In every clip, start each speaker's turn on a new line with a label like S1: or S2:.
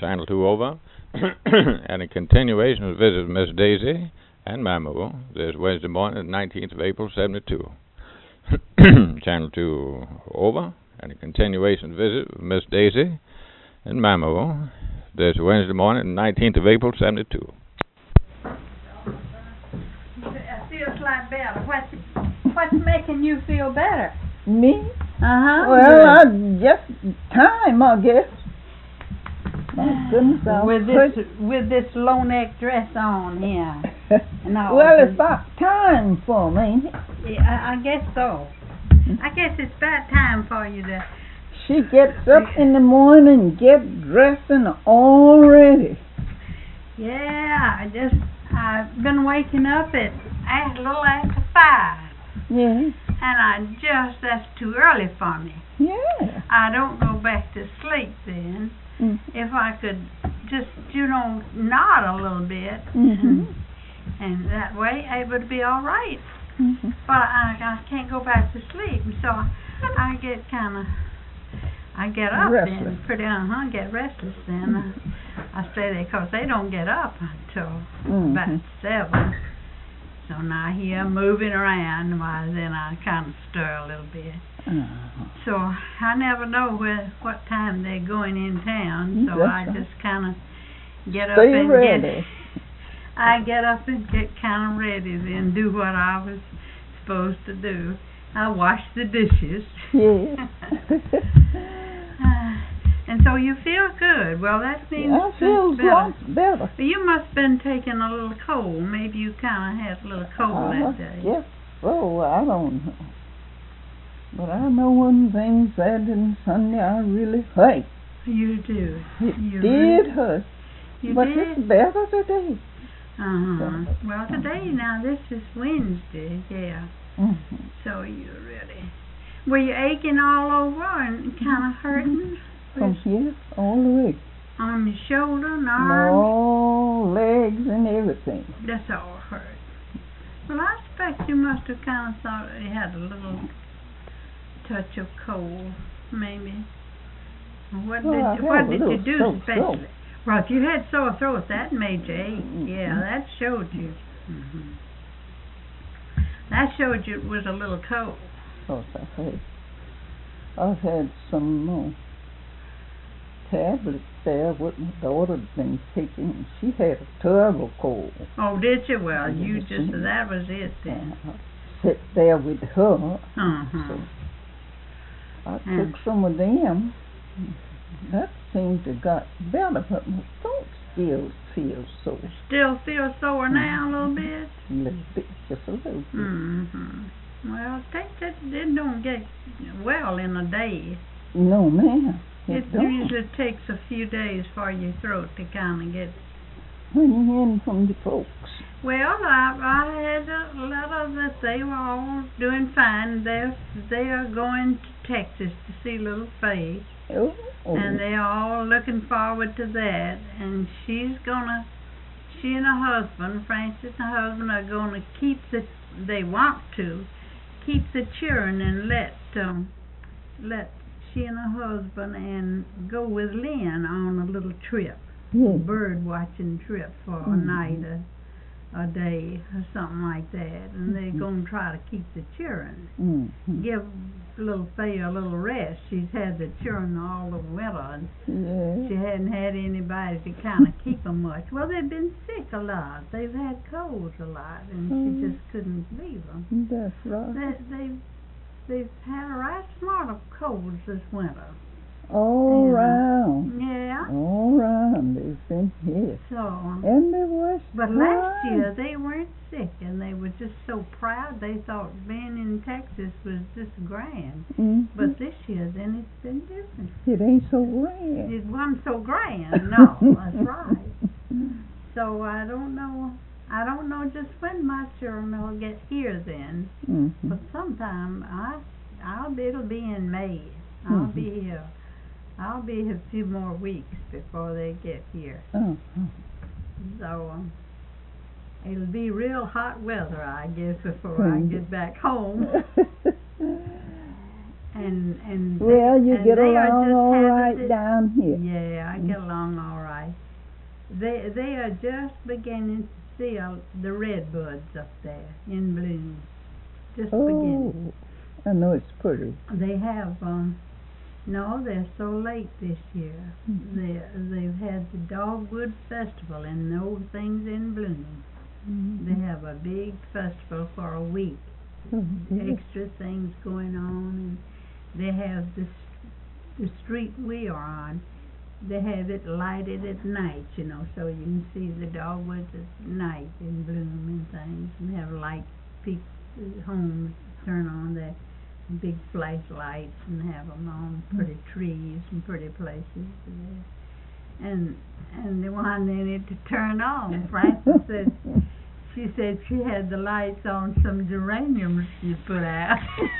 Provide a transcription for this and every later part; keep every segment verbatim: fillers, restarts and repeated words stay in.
S1: Channel two over, and a continuation of the visit of Miss Daisy and Mamu this Wednesday morning, the nineteenth of April, seventy-two. Channel two over, and a continuation of the visit of Miss Daisy and Mamu this Wednesday morning, the nineteenth of April, seventy-two.
S2: It feels like better. What's, what's making you feel better?
S3: Me?
S2: Uh-huh.
S3: Well, I just time, I guess. My goodness, I
S2: with
S3: was
S2: this with this low neck dress on here. No,
S3: well, it's about time for me, ain't it?
S2: Yeah, I, I guess so. I guess it's about time for you to.
S3: She gets up in the morning, get dressed and all ready.
S2: Yeah, I just I've been waking up at a little after five.
S3: Yeah.
S2: And I just that's too early for me.
S3: Yeah.
S2: I don't go back to sleep then.
S3: Mm.
S2: If I could just, you know, nod a little bit,
S3: Mm-hmm.
S2: and, and that way able to be all right.
S3: Mm-hmm.
S2: But I, I can't go back to sleep, so I get kind of, I get up
S3: Restless.
S2: then, pretty uh-huh, get restless then.
S3: Mm-hmm.
S2: I, I stay there because they don't get up until
S3: Mm-hmm.
S2: about seven. So now here moving around, why then I kind of stir a little bit.
S3: Uh-huh.
S2: So I never know where what time they're going in town, so
S3: That's
S2: I
S3: right.
S2: just kind of get up
S3: Stay
S2: and
S3: ready.
S2: get. I get up and get kind of ready, then do what I was supposed to do. I wash the dishes.
S3: Yes.
S2: uh, and so you feel good. Well, that means
S3: I feel
S2: better.
S3: lots better.
S2: But you must have been taking a little cold. Maybe you kind of had a little cold
S3: Uh,
S2: that day.
S3: yes. Oh, I don't know. But I know one thing, Saturday and Sunday I really hurt.
S2: You do.
S3: It
S2: You
S3: did
S2: really-
S3: hurt.
S2: You
S3: but
S2: did?
S3: it's better today.
S2: Uh-huh. Well, today, now, this is Wednesday, yeah.
S3: Mm-hmm.
S2: So you're ready. Were you aching all over and kind of hurting?
S3: From here all the way.
S2: On your shoulder and arms?
S3: No, legs and everything.
S2: That's all hurt. Well, I expect you must have kind of thought you had a little touch of cold, maybe. What
S3: Well, I
S2: did, what
S3: have a
S2: did you
S3: little
S2: do
S3: sore
S2: specially?
S3: throat.
S2: Well, if you had sore throat, that made you ache.
S3: Mhm.
S2: Yeah, that showed you. hmm That showed you it was a little cold.
S3: Because I've had, I've had some more tablets there what my daughter's been taking. She had a terrible cold.
S2: Oh, did you? Well, you
S3: Yes,
S2: just,
S3: mhm.
S2: that was it then.
S3: Uh, I sit there with her.
S2: Uh-huh.
S3: So I
S2: Mm.
S3: took some of them. That seemed to got better, but my throat still feels sore.
S2: Still feel sore now a little bit?
S3: A little bit, just a little bit.
S2: Mm-hmm. Well, take that, it don't get well in a day.
S3: No, ma'am.
S2: It
S3: It don't.
S2: usually takes a few days for your throat to kind of get.
S3: When you hearing from the folks?
S2: Well, I, I had a lot of that. They were all doing fine. They're, they are going to Texas to see little Faye.
S3: Oh, oh.
S2: And they're all looking forward to that. And she's gonna, she and her husband, Francis and her husband, are gonna keep the, they want to, keep the children and let, um, let she and her husband and go with Lynn on a little trip,
S3: Yeah.
S2: bird watching trip for a
S3: Mhm.
S2: night, a, a day, or something like that. And they're
S3: Mhm.
S2: gonna try to keep the children.
S3: Mm-hmm.
S2: Give little Faye a little rest. She's had the children all the winter, and
S3: Yeah.
S2: she hadn't had anybody to kind of keep them much. Well, they've been sick a lot. They've had colds a lot, and
S3: Mhm.
S2: she just couldn't leave them.
S3: That's right.
S2: They, they've they've had a right smart of colds this winter.
S3: All
S2: Yeah.
S3: round.
S2: Yeah.
S3: All round. They've been here.
S2: So,
S3: And they was
S2: but last
S3: fine.
S2: year they weren't sick, and they were just so proud. They thought being in Texas was just grand.
S3: Mhm.
S2: But this year, then it's been different.
S3: it ain't so grand.
S2: It wasn't so grand. No, that's right. So I don't know. I don't know just when my children will get here then.
S3: Mm-hmm.
S2: But sometime I, I'll be. It'll be in May. I'll
S3: Mhm.
S2: be here. I'll be here a few more weeks before they get here.
S3: Uh-huh.
S2: So um, it'll be real hot weather, I guess, before I get back home. And and they-
S3: Well, you
S2: and
S3: get
S2: they are
S3: along
S2: just
S3: all
S2: happy
S3: right
S2: that-
S3: down here.
S2: Yeah, I get along all right. They they are just beginning to see uh, the red buds up there in bloom. Just beginning.
S3: Oh, I know it's pretty.
S2: They have um. No, they're so late this year.
S3: Mhm.
S2: They they've had the Dogwood Festival and those things in bloom.
S3: Mhm.
S2: They have a big festival for a week.
S3: Oh, yes.
S2: Extra things going on, and they have this the street we are on. They have it lighted at night, you know, so you can see the dogwoods at night in bloom and things, and have light people homes turn on their big flashlights and have them on pretty trees and pretty places. And and they wanted it to turn on. Frances said she said she had the lights on some geraniums she put out.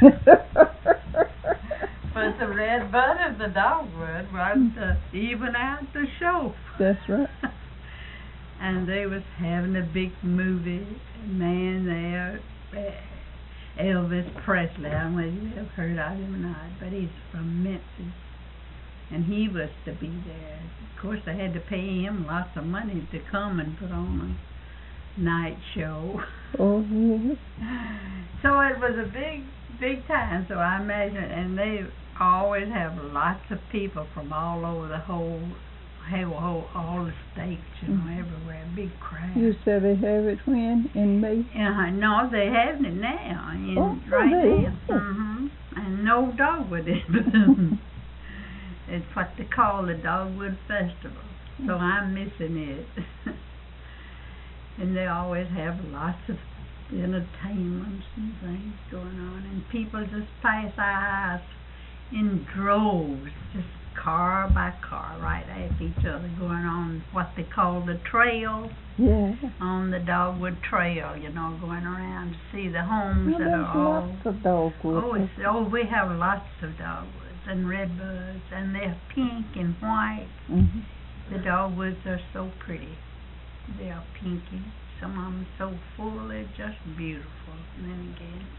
S2: But the red bud of the dogwood was to even out the show.
S3: That's right.
S2: And they was having a big movie. Man, there, Elvis Presley. I don't know if you ever heard of him or not, but he's from Memphis, and he was to be there. Of course, they had to pay him lots of money to come and put on a night show.
S3: Oh, yes.
S2: So it was a big, big time. So I imagine, and they always have lots of people from all over the whole, whole, whole all the states, you know,
S3: Mhm.
S2: everywhere. Big crowd.
S3: You said they have it when? In May?
S2: Uh, no, they having it now, in,
S3: Oh,
S2: right
S3: they
S2: now.
S3: have.
S2: hmm And no dogwood in bloom. It's what they call the Dogwood Festival. So I'm missing it. And they always have lots of entertainments and things going on, and people just pass our house in droves, just car by car, right after each other, going on what they call the trail,
S3: Yeah.
S2: on the Dogwood Trail, you know, going around to see the homes
S3: Well,
S2: that
S3: there's
S2: are all.
S3: lots of dogwood.
S2: Oh, it's, oh, we have lots of dogwoods and redbuds, and they're pink and white.
S3: Mm-hmm.
S2: The dogwoods are so pretty. They are pinky. Some of them so full, they're just beautiful. And then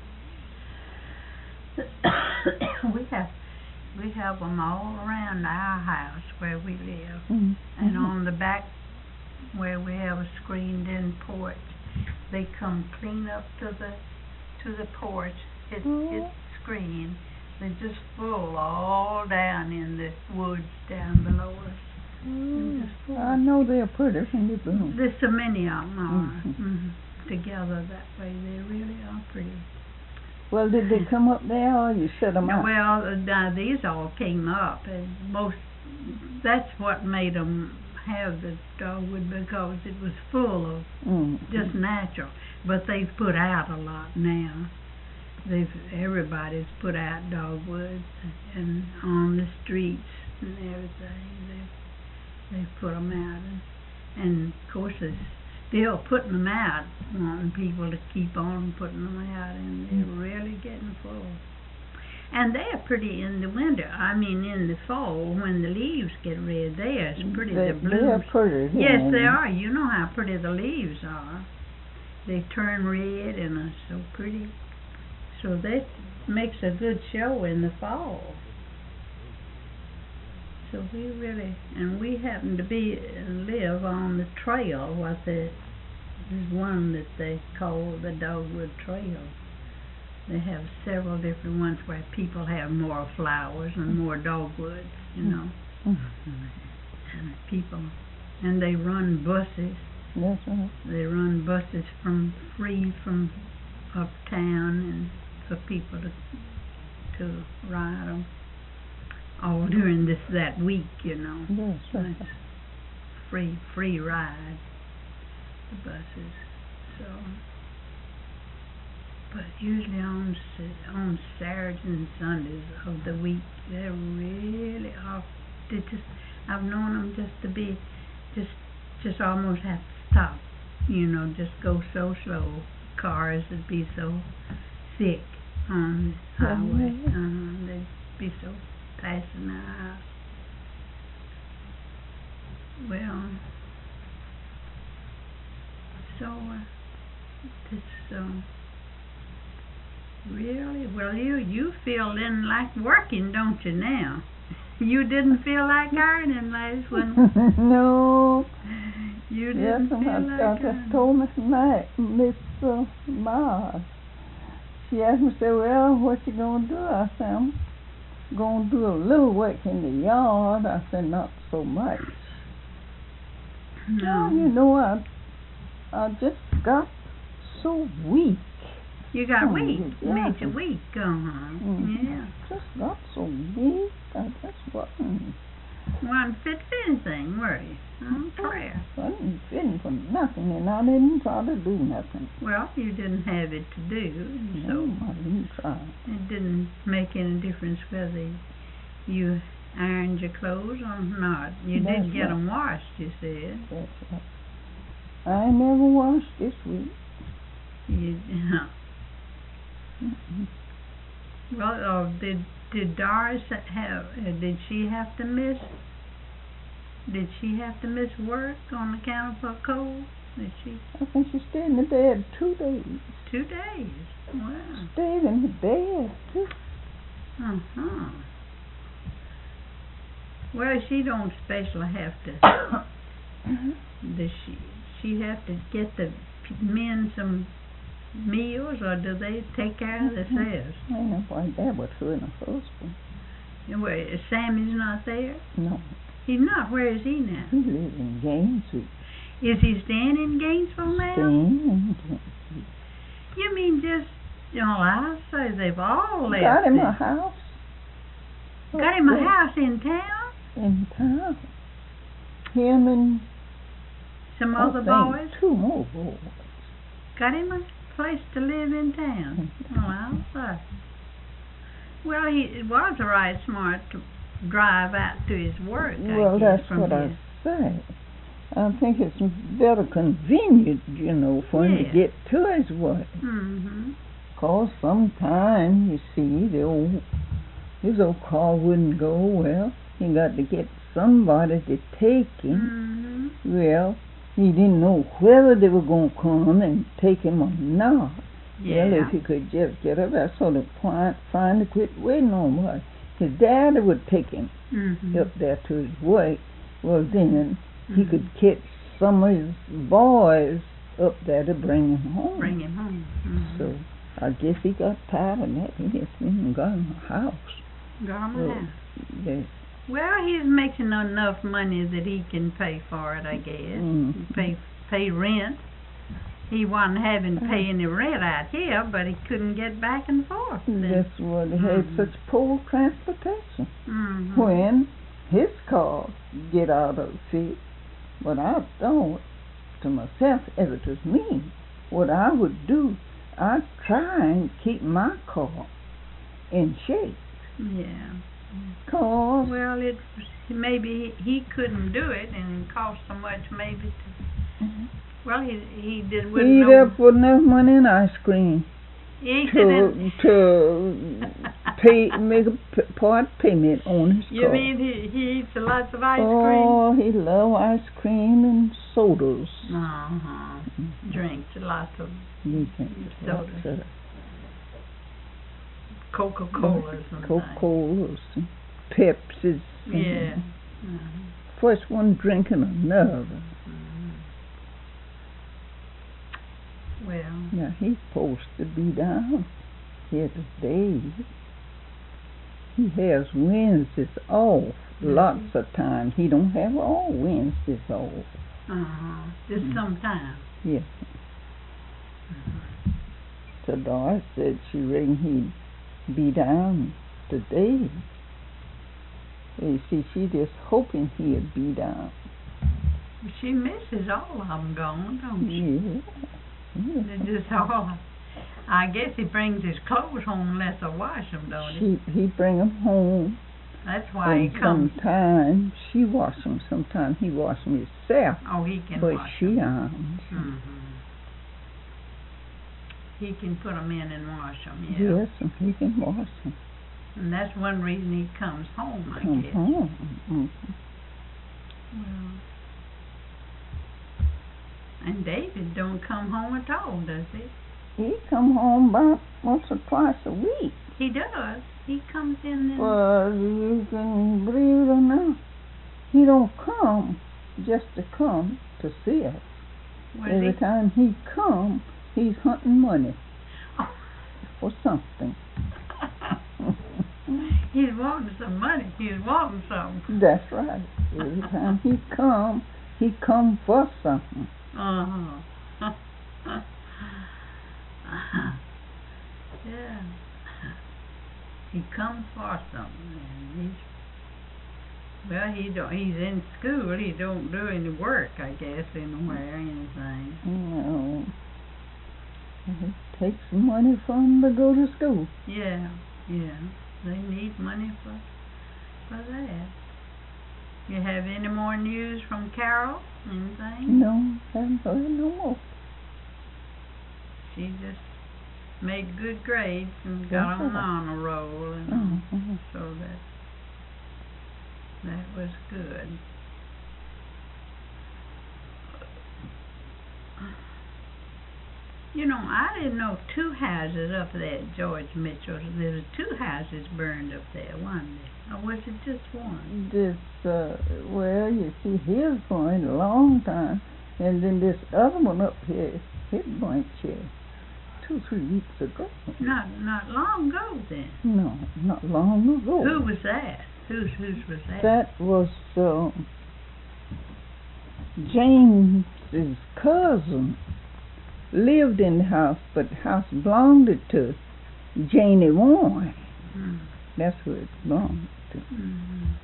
S2: again, we have we have them all around our house where we live,
S3: Mm-hmm.
S2: and on the back where we have a screened-in porch. They come clean up to the to the porch. It's
S3: Oh.
S2: it's screened. They're just full all down in the woods down below us.
S3: Mm.
S2: Just full.
S3: I know they're pretty when they bloom.
S2: There's so many of them are
S3: Mhm.
S2: mhm, together that way. They really are pretty.
S3: Well, did they come up there or you set them out?
S2: Well, uh, now these all came up, and most that's what made them have the dogwood, because it was full of
S3: Mm.
S2: just natural. But they've put out a lot now. They've everybody's put out dogwoods and on the streets and everything. They they put them out, and, and of course they're still putting them out, wanting people to keep on putting them out, and they're really getting full. And they're pretty in the winter. I mean, in the fall when the leaves get red, they are as pretty.
S3: They,
S2: the
S3: they are
S2: blooms.
S3: pretty.
S2: Yes,
S3: yeah.
S2: they are. You know how pretty the leaves are. They turn red and are so pretty. So that makes a good show in the fall. So we really, and we happen to be live on the trail. What the there's one that they call the Dogwood Trail. They have several different ones where people have more flowers and more dogwoods, you know.
S3: Mhm.
S2: And people, and they run buses.
S3: That's right.
S2: They run buses from free from uptown, and for people to to ride them all during this that week, you know.
S3: That's right.
S2: It's free free ride, the buses. So, but usually on Sa- on Saturdays and Sundays of the week, they're really off. They just I've known them just to be just just almost have to stop, you know, just go so slow. Cars would be so thick on the highway.
S3: Mhm.
S2: Uh, they'd be so passing our house. Well, so uh, this um, really well. You you feel then like working, don't you now? You didn't feel like ironing last one.
S3: No,
S2: You
S3: Yes,
S2: didn't
S3: and
S2: feel
S3: I,
S2: like
S3: I just
S2: going.
S3: told Miss Ma- Miss uh, Mars. She asked me, say, well, what you gonna do? I said, I'm gonna do a little work in the yard. I said, not so much.
S2: No.
S3: Well, you know, I, I just got so weak.
S2: You got
S3: Oh,
S2: weak.
S3: yeah.
S2: Made you weak, uh-huh.
S3: Mhm.
S2: Yeah.
S3: Just got so weak. I just wasn't,
S2: Wasn't fit for anything, were you? Oh, prayer.
S3: wasn't fitting for nothing, and I didn't try to do nothing.
S2: Well, you didn't have it to do, and so
S3: No, I didn't try.
S2: it didn't make any difference whether you ironed your clothes or not. You
S3: That's
S2: did get
S3: right.
S2: them washed, you said.
S3: That's right. I never washed this week.
S2: You,
S3: Mm-mm.
S2: well, uh, did did Doris have? Uh, did she have to miss? Did she have to miss work on account of her cold? Did she?
S3: I think she stayed in the bed two days.
S2: Two days. Wow.
S3: Stayed in the bed too.
S2: Uh huh. Well, she don't especially have to. Does she? She have to get the p- men some meals, or do they take care of themselves?
S3: I know why that was her and her husband.
S2: And where Sammy's not there?
S3: No,
S2: He's not. Where is he now?
S3: he lives in Gainesville.
S2: Is he staying in Gainesville now?
S3: Staying in Gainesville.
S2: You mean just? You know, I say they've all left.
S3: Got him a
S2: then.
S3: house.
S2: Got him a
S3: up there
S2: house in town.
S3: in town. Him and
S2: Some
S3: I
S2: other
S3: think
S2: boys.
S3: two more boys.
S2: Got him a place to live in town. Oh, I'll say. Well, he it was right smart to drive out to his work. I
S3: Well,
S2: guess,
S3: that's
S2: from
S3: what
S2: his,
S3: I say. I think it's better convenient, you know, for him
S2: Yeah.
S3: to get to his work.
S2: Mm-hmm.
S3: Cause sometimes, you see, the old, his old car wouldn't go well. He got to get somebody to take him.
S2: Mm-hmm.
S3: Well, he didn't know whether they were going to come and take him or not.
S2: Yeah.
S3: Well, if he could just get up there, so the client finally quit waiting on him. His daddy would take him
S2: Mm-hmm.
S3: up there to his work. Well, then he
S2: Mhm.
S3: could catch some of his boys up there to bring him home.
S2: Bring him home. Mm-hmm.
S3: So I guess he got tired of that. He just went and got him a house.
S2: Got him a
S3: Well,
S2: house.
S3: Yes.
S2: Well, he's making enough money that he can pay for it, I guess.
S3: Mhm.
S2: Pay pay rent. He wasn't having to pay any rent out here, but he couldn't get back and forth.
S3: That's what he had
S2: Mhm.
S3: such poor transportation.
S2: Mm-hmm.
S3: When his car get out of it, but I thought to myself, if it was me, what I would do, I'd try and keep my car in shape.
S2: Yeah.
S3: Cause
S2: Well, it maybe he, he couldn't do it, and it cost so much maybe to. Well, he he did wouldn't
S3: he'd
S2: know.
S3: up with enough money in ice cream
S2: He ain't
S3: to
S2: didn't-
S3: to pay make a p- part payment on his
S2: You
S3: car.
S2: mean he he eats lots of ice cream?
S3: Oh, he love ice cream and sodas.
S2: Uh huh. Drinks lots of
S3: You can
S2: Sodas.
S3: lots of
S2: Coca Colas and
S3: Coca-Colas and Pepsis.
S2: things.
S3: and
S2: Yeah. Uh-huh.
S3: First one drinking another.
S2: Mhm. Well,
S3: Now he's supposed to be down here today. He has Wednesdays off.
S2: Mhm.
S3: Lots of times. He don't have all Wednesdays off.
S2: uh huh. Just
S3: Mhm.
S2: sometime.
S3: Yes.
S2: Uh-huh.
S3: So Doris said she reckoned he'd be down today. You see, she just hoping he'd be down.
S2: She misses all of them gone, don't she?
S3: Yeah. Yeah.
S2: They're just all. I guess he brings his clothes home unless I wash them, don't he?
S3: She he bring 'em home,
S2: That's why he
S3: and
S2: comes.
S3: sometimes she wash 'em. Sometimes he wash 'em himself,
S2: Oh, he can
S3: but
S2: wash
S3: she
S2: them.
S3: irons.
S2: hmm He can put them in and wash them, yeah.
S3: Yes, and he can wash 'em.
S2: And that's one reason he comes home, I
S3: Come
S2: guess.
S3: home. Mhm.
S2: Well, and David don't come home at all, does he?
S3: He come home about once or twice a week.
S2: He does. He comes in and...
S3: But you can believe it or not, he don't come just to come to see us.
S2: Was
S3: Every
S2: he?
S3: time he come, he's hunting money
S2: Oh.
S3: for something.
S2: He's wanting some money. He's wanting something.
S3: That's right. Every time he come, he come for something.
S2: Uh-huh. Yeah. He comes for something, and he's, well, he don't, he's in school, he don't do any work, I guess, anywhere, anything.
S3: No. It takes money for him to go to school.
S2: Yeah, yeah, they need money for, for that. You have any more news from Carol, anything?
S3: No, haven't heard no more.
S2: She just made good grades and got on
S3: Yeah.
S2: on a roll, and
S3: Mhm.
S2: so that that was good. You know, I didn't know two houses up there at George Mitchell's. There was two houses burned up there, wasn't there? Or was it just one?
S3: This, uh, well, you see, his burned a long time, and then this other one up here, it burnt here two, three weeks ago.
S2: Not not long ago then.
S3: No, not long ago.
S2: Who was that? Whose whose was that?
S3: That was uh, James's cousin. Lived in the house, but the house belonged to Janie Warren.
S2: Mm.
S3: That's who it belonged to.
S2: Mm.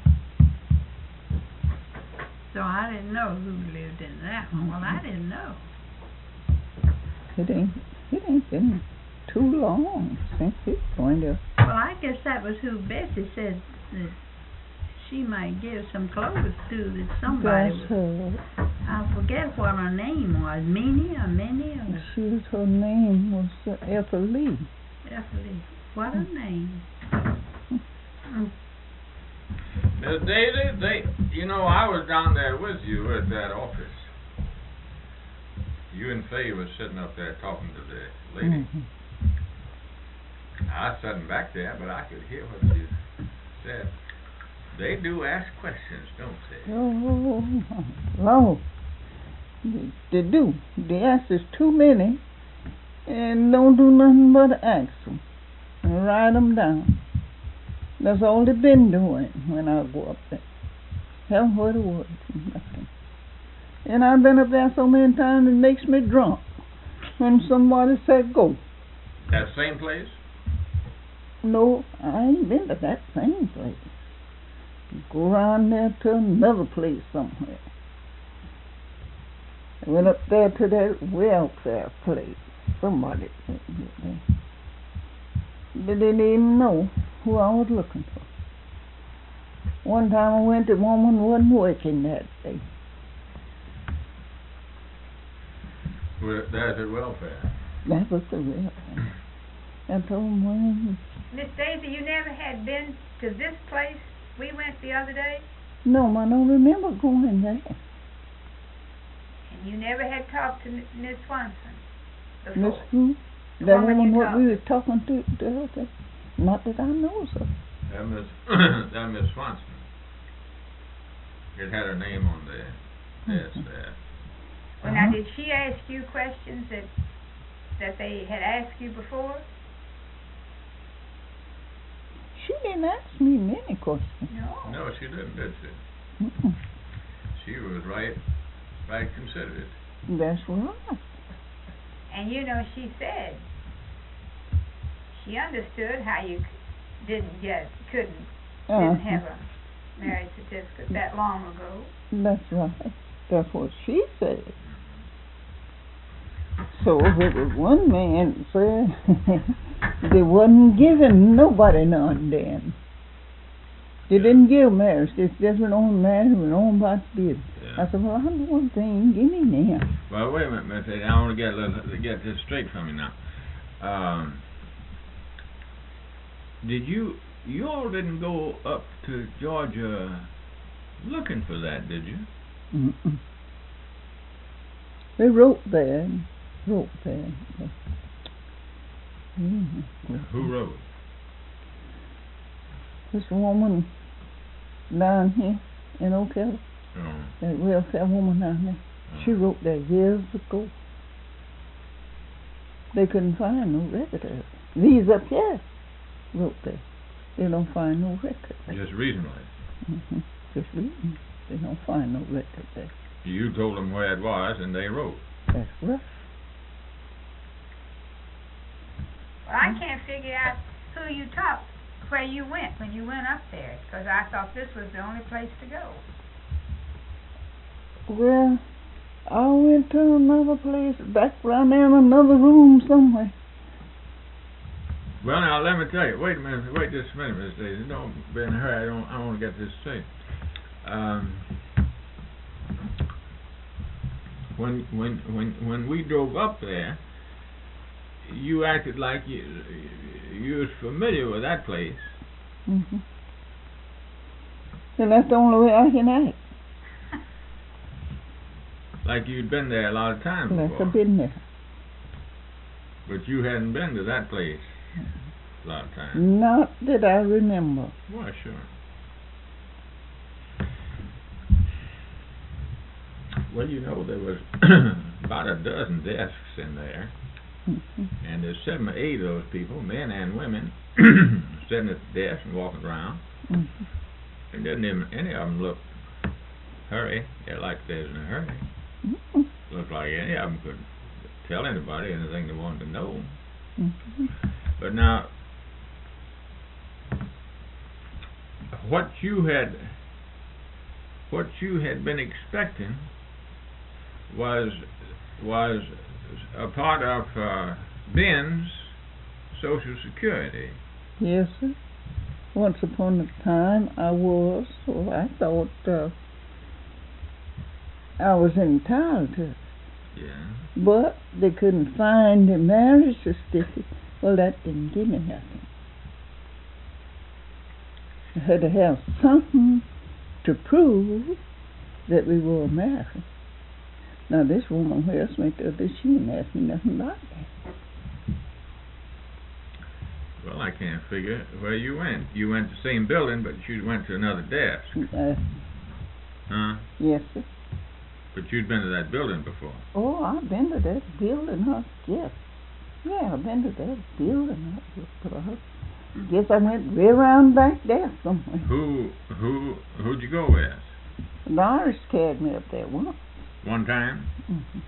S2: So I didn't know who lived in that one. Well, I didn't know.
S3: It ain't, it ain't been too long since it's going to.
S2: Well, I guess that was who Bessie said that she might give some clothes to that somebody
S3: That's
S2: was.
S3: her.
S2: I forget what her name was. Minnie or Minnie or
S3: She was, her name was uh, Ethel Lee.
S2: Ethel. What her name? Mm.
S1: Miss Daisy, they, you know, I was down there with you at that office. You and Faye was sitting up there talking to the lady.
S3: Mhm.
S1: I was sitting back there, but I could hear what you said. They do ask questions, don't they?
S3: Oh, Lord. They, they do. The answers too many, and don't do nothing but ask them and write them down. That's all they've been doing when I go up there. Haven't heard a word from nothing. And I've been up there so many times it makes me drunk when somebody said go.
S1: That same place?
S3: No, I ain't been to that same place. Go around there to another place somewhere. I went up there to that welfare place. Somebody sent me there. They didn't even know who I was looking for. One time I went, the woman wasn't working that day.
S1: Well, there's at welfare.
S3: That was the welfare. I told them, well,
S4: Miss Daisy, you never had been to this place we went the other day?
S3: no, I don't remember going there.
S4: And you never had talked to Miss Swanson before?
S3: Miss who?
S4: The
S3: That
S4: woman
S3: woman
S4: you
S3: what
S4: talked
S3: we
S4: to.
S3: was talking to, to her there. Not that I know, sir.
S1: That Miss, that Miss Swanson. It had her name on there. Yes, there.
S4: Well, now,
S3: Uh-huh.
S4: did she ask you questions that that they had asked you before?
S3: She didn't ask me many questions.
S4: No.
S1: No, she didn't, did she?
S3: Mm-mm.
S1: She was right, right considerate.
S3: That's right.
S4: And you know, she said she understood how you c- didn't get, couldn't,
S3: Uh-huh.
S4: didn't have a marriage certificate that long ago.
S3: That's right. That's what she said. So if it was one man said they wasn't giving nobody none then. They didn't give marriage. They just went on marriage and went on about business.
S1: Yeah.
S3: I said, well, I know one thing. Give me now.
S1: Well, wait a minute, Miss Daisy. I want to get a little, get this straight from you now. Um, did you, you all didn't go up to Georgia looking for that, did you?
S3: Mm-mm. They wrote there. and Wrote there. but- Mm.
S1: Who wrote?
S3: This woman down here in Ocala.
S1: Oh.
S3: That welfare woman down there. She wrote that years ago. They couldn't find no record of it. These up here wrote that. They don't find no record.
S1: Just recently.
S3: Mm-hmm. Just recently. They don't find no record there.
S1: You told them where it was, and they wrote.
S3: That's right.
S4: Well, I can't figure out who you talked, where you went when you went up there, because I thought this was the only place to go.
S3: Well, I went to another place, back around there in another room somewhere.
S1: Well, now, let me tell you. Wait a minute. Wait just a minute, Miss Daisy. Don't be in a hurry. I don't. I want to get this straight. Um, when when when when we drove up there, you acted like you you was familiar with that place.
S3: Mm-hmm. And that's the only way I can act.
S1: Like you'd been there a lot of times
S3: Like
S1: before.
S3: I've been there.
S1: But you hadn't been to that place a lot of times.
S3: Not that I remember.
S1: Why, sure. Well, you know, there was about a dozen desks in there,
S3: Mm-hmm.
S1: and there's seven or eight of those people, men and women, sitting at the desk and walking around.
S3: Mm-hmm.
S1: And didn't even any of them look hurry. They're like there's in a hurry.
S3: Mm-hmm.
S1: Looked like any of them could tell anybody anything they wanted to know.
S3: Mm-hmm.
S1: But now, what you had, what you had been expecting was was a part of uh, Ben's Social Security.
S3: Yes, sir. Once upon a time I was, so I thought uh, I was entitled to it.
S1: Yeah.
S3: But they couldn't find the marriage certificate. Well, that didn't give me nothing. I had to have something to prove that we were married. Now, this woman who asked me to this, she didn't ask me nothing about that.
S1: Well, I can't figure where you went. You went to the same building, but you went to another desk.
S3: Uh,
S1: Huh?
S3: yes, sir.
S1: But you'd been to that building before.
S3: Oh, I've been to that building, huh? Yes. Yeah, I've been to that building. But I guess I went way around back there somewhere.
S1: Who who who'd you go with?
S3: The Irish carried me up there once.
S1: One time,
S3: Mm-hmm.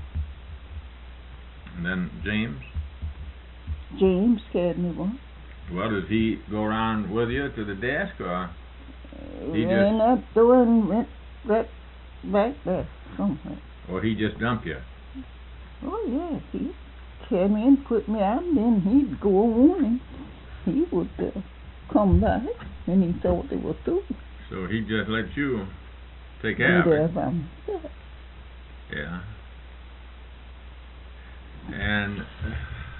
S1: and then James.
S3: James carried me once.
S1: Well, did he go around with you to the desk, or He
S3: Ran up door and went right back there somewhere.
S1: or he just dumped you?
S3: Oh, yes, he carried me and put me out, and then he'd go on and he would uh, come back, and he thought they were through.
S1: So he just let you take care of
S3: there
S1: it.
S3: by myself.
S1: Yeah. And uh,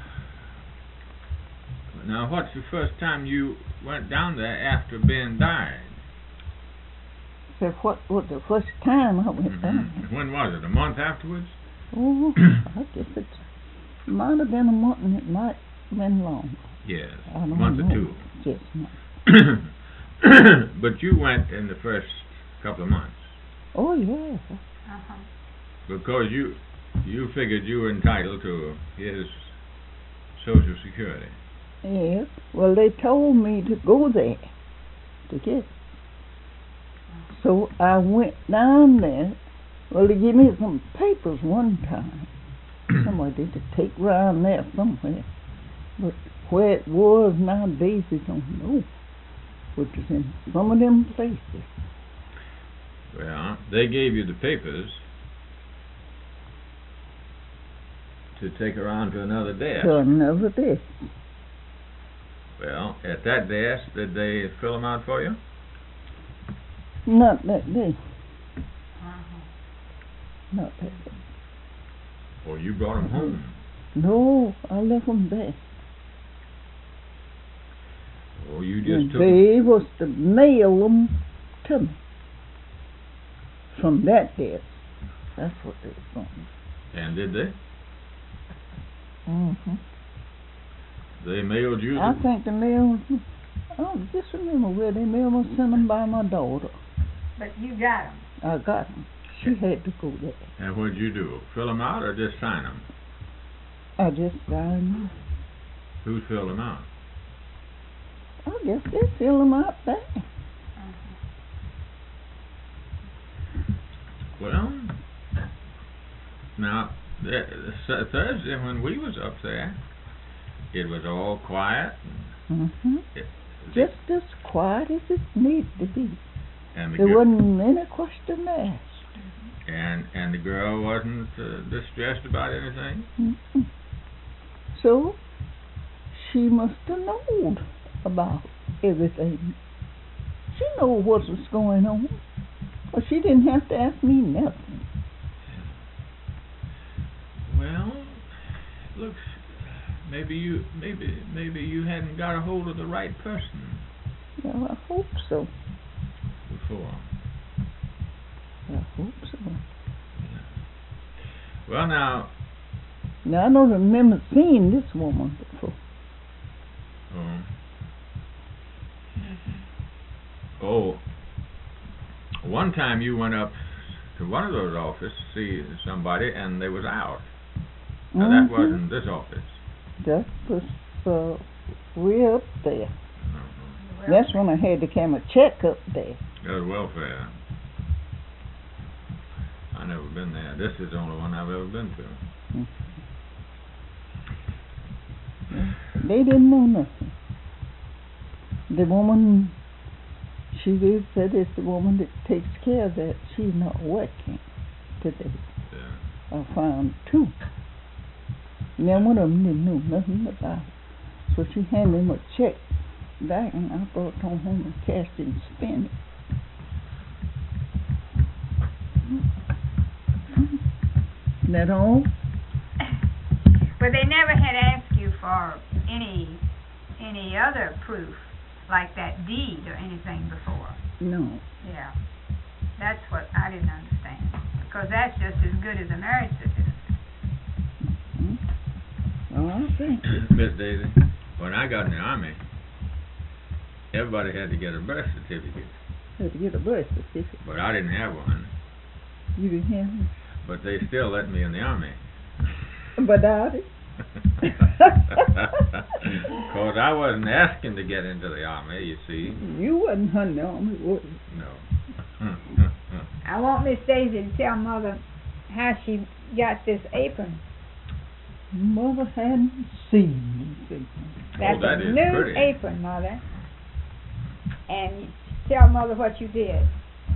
S1: now, what's the first time you went down there after Ben died?
S3: So what was the first time I went down there?
S1: Mm-hmm. When was it? A month afterwards?
S3: Oh, I guess it might have been a month, and it might have been longer.
S1: Yes,
S3: I
S1: a
S3: don't
S1: month
S3: know.
S1: or two.
S3: Yes, no.
S1: But you went in the first couple of months
S3: Oh, yes.
S4: Uh-huh.
S1: because you you figured you were entitled to his Social Security.
S3: Yes. Well, they told me to go there to get it. So I went down there. Well, they gave me some papers one time. Somebody did to take round there somewhere. But where it was nowadays, they don't know. Which is in some of them places.
S1: Well, they gave you the papers to take around to another desk.
S3: So another day.
S1: Well, at that desk, did they fill them out for you?
S3: Not that day.
S4: Uh-huh.
S3: Not that day.
S1: Or you brought them home?
S3: No, I left them there.
S1: Or you just
S3: And
S1: took them?
S3: they was to mail them to me. From that desk. That's what they was going.
S1: And did they?
S3: Mm-hmm.
S1: They mailed you?
S3: I
S1: the-
S3: think the mail, I don't just remember where they mailed them, sent them by my daughter.
S4: But you got them.
S3: I got 'em. She had to go there.
S1: And what'd you do? Fill them out or just sign them?
S3: I just signed 'em.
S1: Who filled them out?
S3: I guess they fill 'em out there.
S1: Well, now, th- th- Thursday when we was up there, it was all quiet.
S3: Mm-hmm.
S1: It,
S3: Just as quiet as it needed to be.
S1: and the
S3: There
S1: gir-
S3: wasn't any question asked.
S1: and and the girl wasn't uh, distressed about anything.
S3: Mm-mm. So, she must have known about everything. She knew what was going on. But she didn't have to ask me nothing.
S1: Well, looks maybe you maybe maybe you hadn't got a hold of the right person
S3: Well, I hope so.
S1: before.
S3: I hope so.
S1: Well, now,
S3: Now, I don't remember seeing this woman before.
S1: um, oh, one time you went up to one of those offices to see somebody, and they was out. Now, that
S3: Mhm.
S1: wasn't this office.
S3: That was uh, way up there.
S1: Uh-huh.
S3: That's when I had to come a check up there.
S1: That was welfare. I never been there. This is the only one I've ever been to.
S3: They didn't know nothing. The woman, she did said it's the woman that takes care of that. She's not working today.
S1: Yeah.
S3: I found two. Now one of them didn't know nothing about it. So she handed him a check back, and I brought it on home and cashed it and spent it. Isn't that all?
S4: But they never had asked you for any any other proof, like that deed or anything before.
S3: No.
S4: Yeah. That's what I didn't understand. Because that's just as good as a marriage certificate.
S3: Well, I think
S1: Miss Daisy, when I got in the Army, everybody had to get a birth certificate,
S3: you had to get a birth certificate.
S1: but I didn't have one.
S3: You didn't have one?
S1: But they still let me in the Army.
S3: But I did.
S1: Because I wasn't asking to get into the Army, you see.
S3: You wasn't hunting the army, was you?
S1: No.
S4: I want Miss Daisy to tell Mother how she got this apron.
S3: Mother hadn't seen this apron.
S4: That's
S1: Oh, that
S4: a
S1: is
S4: new
S1: pretty.
S4: apron, Mother. And tell Mother what you did.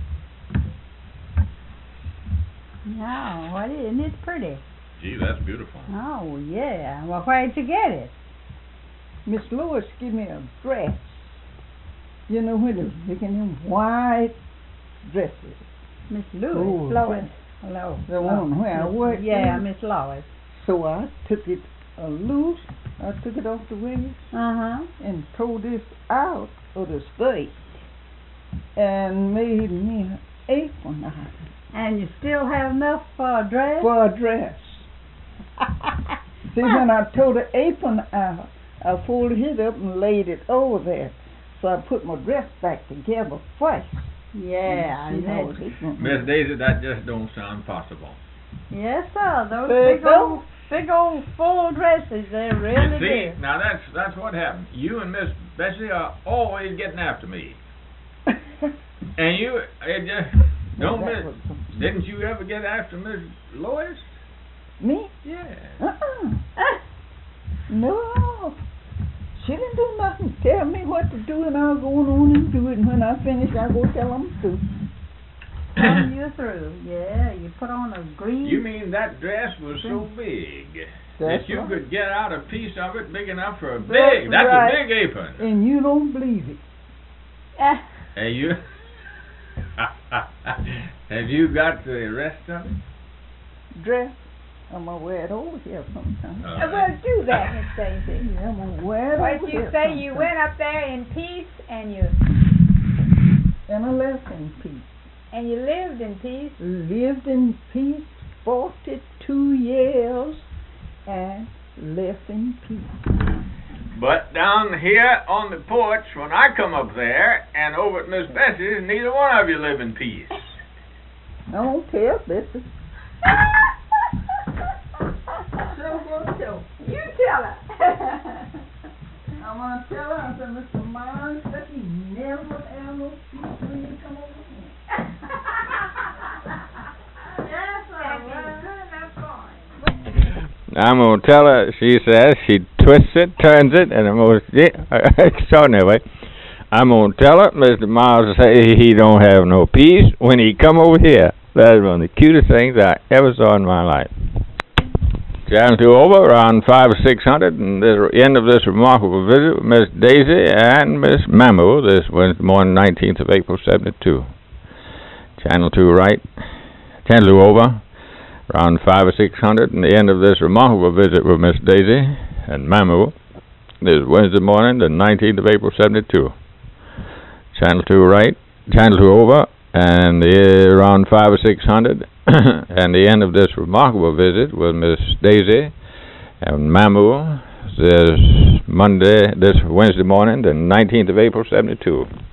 S2: No, what is, isn't it pretty?
S1: Gee, that's beautiful.
S2: Oh, yeah. Well, where'd you get it?
S3: Miss Lois gave me a dress. You know when they're making them white dresses.
S2: Miss Louis.
S3: Oh,
S2: Lois. Hello.
S3: The one where I worked
S2: Yeah,
S3: in.
S2: Miss Lois.
S3: So I took it uh, loose. I took it off the waist
S2: Uh-huh.
S3: and tore this out of the skirt and made me an apron out of it.
S2: And you still have enough for a dress?
S3: For a dress. See, when I tore the apron out, I folded it up and laid it over there. So I put my dress back together first.
S2: Yeah,
S3: See
S2: and
S3: how
S2: that-
S3: it is.
S1: Miss Daisy, that just don't sound possible.
S2: yes, sir. Those
S3: There
S2: big
S3: you go.
S2: old, big old full dresses, they
S1: You
S2: really
S1: see,
S2: do.
S1: now that's that's what happened. You and Miss Bessie are always getting after me. And you, it just, don't
S3: Well, that
S1: miss.
S3: was-
S1: Didn't you ever get after Miss Lois?
S3: Me?
S1: Yeah.
S3: Uh-uh. No. She didn't do nothing. Tell me what to do, and I'll go on and do it. And when I finish, I go tell them to.
S2: When you're through, yeah, you put on a green.
S1: You mean that dress was so big
S3: That's
S1: that you
S3: right.
S1: could get out a piece of it big enough for a big,
S3: That's
S1: that's
S3: right.
S1: a big apron.
S3: And you don't believe it.
S2: Eh,
S1: Hey, you, have you got the rest of it?
S3: Dress. I'm going to wear it over here sometime.
S1: Uh,
S4: Uh, well, do that, Miss Daisy.
S3: Yeah, I'm going to wear it
S4: What
S3: over
S4: did you
S3: here
S4: say? You
S3: sometime.
S4: went up there in peace, and you
S3: And I left in peace.
S4: and you lived in peace.
S3: Lived in peace forty-two years and left in peace.
S1: But down here on the porch, when I come up there, and over at Miss Bessie's, neither one of you live in peace.
S3: I won't tell Betsy. Sure gonna tell.
S4: You tell her.
S3: I'm gonna tell her, I said, Mister Myers said he never have no peace when you come over here.
S4: That's all right. Good enough for
S1: I'm gonna tell her, she says, she twists it, turns it, in the most extraordinary way. I'm gonna tell her, Mister Miles say he don't have no peace when he come over here. That is one of the cutest things I ever saw in my life. Channel two over, around five or six hundred, and the end of this remarkable visit with Miss Daisy and Miss Mamu this Wednesday morning, nineteenth of April, seventy-two. Channel two right, channel two over, around five or six hundred, and the end of this remarkable visit with Miss Daisy and Mamu this Wednesday morning, the nineteenth of April, seventy-two. Channel two right, channel two over, and the, around five or six hundred, and the end of this remarkable visit with Miss Daisy and Mamu this Monday, this Wednesday morning, the nineteenth of April, seventy-two.